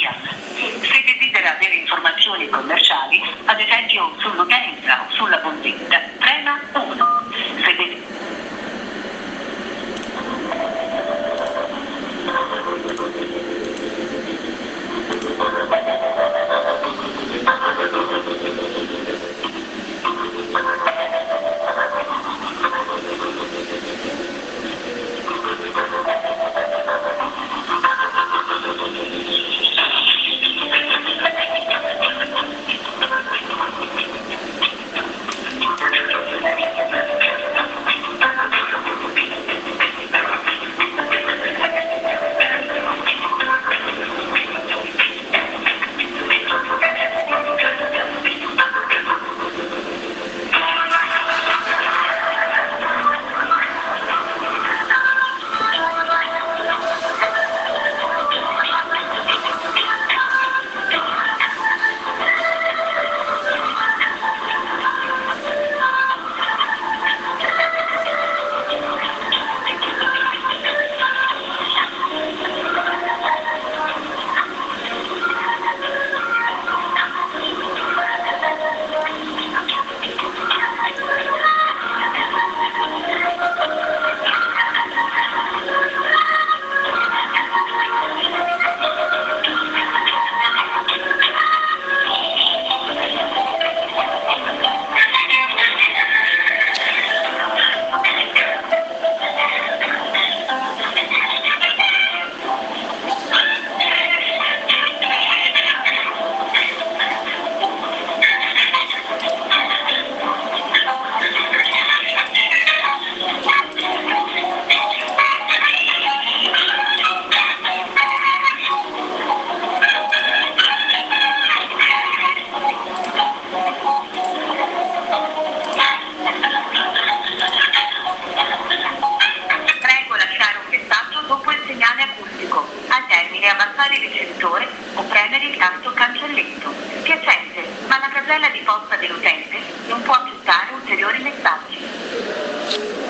Fiat. Se desidera avere informazioni commerciali, ad esempio sull'utenza o sulla bolletta, prema 1. Se al termine abbassare il ricevitore o premere il tasto cancelletto. Piacente, ma la casella di posta dell'utente non può accettare ulteriori messaggi.